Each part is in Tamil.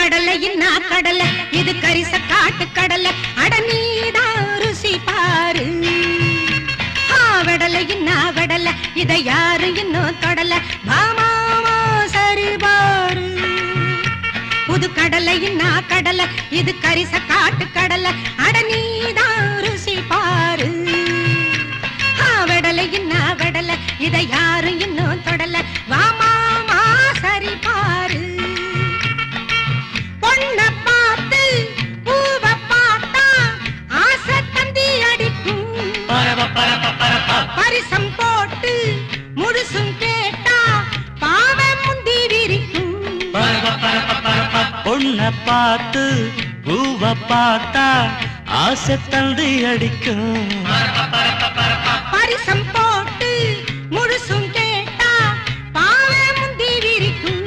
கடலையின்னா கடலை இது கரிச காட்டு கடலை அட நீதான் ருசி பாரு வெடலையின்னா வெடலை இதை யாரு இன்னும் தொடல மாமா சரி பாரு புது கடலையின்னா கடலை இது கரிச காட்டு கடலை அட நீதான் ருசி பாரு வெடலையின்னா வெடலை இதை யாரு இன்னும் தொடல மாமா சரி பாரு பொண்ண பார்த்து பூவ பார்த்தா ஆசை தந்தி அடிக்கும் பரிசம் போட்டு முழுசும் கேட்டா பாவ முந்தி விரிக்கும் பொண்ண பார்த்து பூவ பார்த்தா ஆசை தந்தி அடிக்கும் பரிசம் போட்டு முழுசும் கேட்டா பாவ முந்தி விரிக்கும்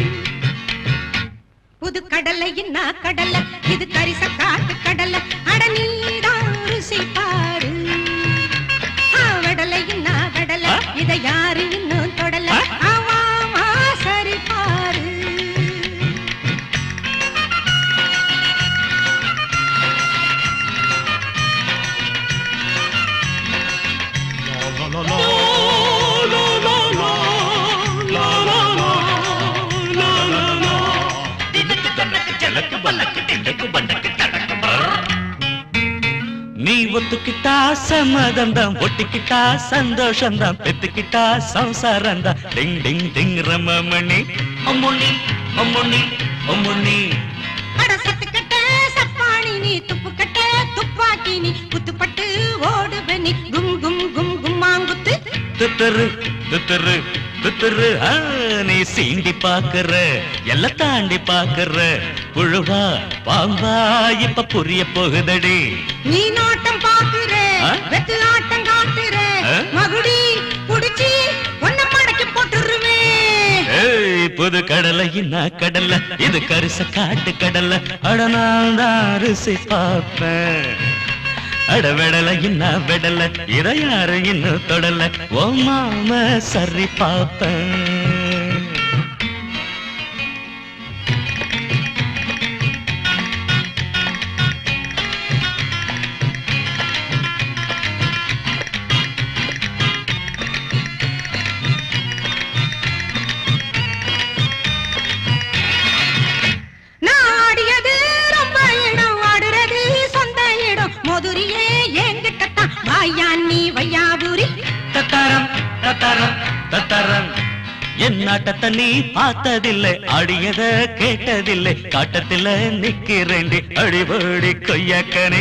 புது கடலையின்னா கடலை இது கரிச காட்டு கடலை அட நீதான் ருசி பாரு வெடலையின்னா வெடலை இதை யாரு இன்னும் தொடல ஆமா சரி பாரு நீ ஒத்துக்கிட்டா சம்மதம் ஒட்டிக்கிட்டா சந்தோஷம் தான் பெத்துக்கிட்டா சம்சாரம் தான் டிங் டிங் டிங் ரமமணி அம்முண்ணி அம்முண்ணி அம்முண்ணி சத்துக்கட்ட சப்பாணி நீ துப்புக்கட்ட துப்பாக்கி நீ குத்துப்பட்டு ஓடுபனி கும் கும் கும் கும்மாங்குத்து துத்தரு துத்தரு துத்தரு நீ சீண்டி பாக்குற எல்லாம் தாண்டி பாக்குற புழுவா பாம்பா இப்ப புரிய போகுதடி நீ நாட்டம் பாக்குற வெத்து ஆட்டம் காட்டுற மகுடி புடிச்சி ஒன்ன மடக்கி போட்டுருவே புது கடலையின்னா கடலை இது கரிச காட்டு கடலை அட நான் தான் அரிசி பார்ப்பேன் அட வெடலையின்னா வெடலை இதை யாரு இன்னும் தொடல ஓ மாம சரி பார்ப்பேன் என் நாட்டத்தை நீ பார்த்ததில்லை ஆடியத கேட்டதில்லை காட்டத்தில நிக்கிறேண்டி அடிபடி கொய்யாக்கனே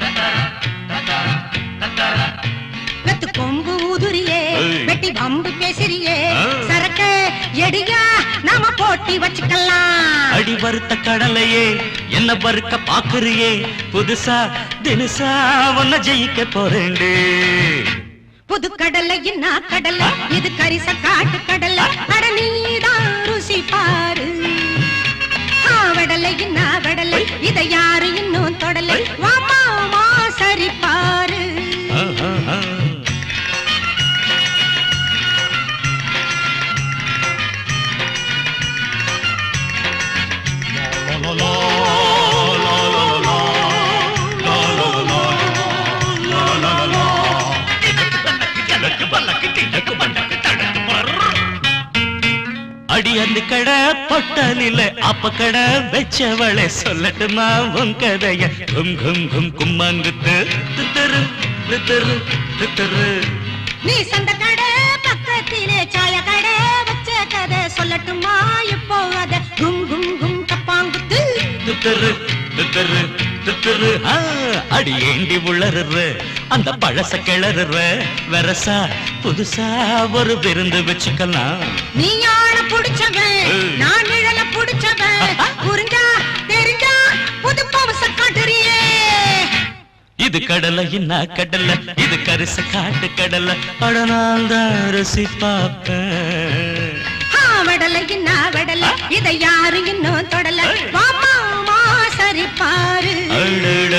வெத்து கொம்பு ஊதுரியே வெட்டி வம்பு பேசுறியே சரக்க எடியா நாம போட்டி வச்சுக்கலாம் அடி வறுத்த கடலையே என்ன வறுக்க பாக்குறியே புதுசா தினுசா உன்ன ஜெயிக்க போறேண்டே புது கடலையின்னா கடலை இது கரிச காட்டு கடலை அட நீதான் ருசி பாரு வெடலையின்னா வெடலை இதை யாரு இன்னும் தொடலை வாமா சரி பாரு அடி அந்த கடை பொட்டலில அப்ப கடை வச்சவளை சொல்லட்டுமா உன் கதைய கும் கும் கும் கும்மாங்குத்து துத்தரு துத்தரு துத்தரு நீ சந்த கடை பக்கத்திலே சாய கடை வச்ச கதை சொல்லட்டுமா இப்போ அத கும் கும் கும் கப்பாங்குத்து துத்தரு துத்தரு துத்தரு அடி ஏண்டி உளறுற அந்த பழச கிளறுற வெரசா புதுசா ஒரு விருந்து வச்சுக்கலாம் நீ ஆள புடிச்சவன் நான் நிழல புடிச்சவன் புரிஞ்சா தெரிஞ்சா புது பவச காட்டுறியே இது கடலையின்னா கடலை இது கரிச காட்டு கடலை அடனால் தான் ருசி பார்ப்பேன் வெடலையின்னா வெடலை இதை யாரு இன்னும் தொடல வாமா சரி பாரு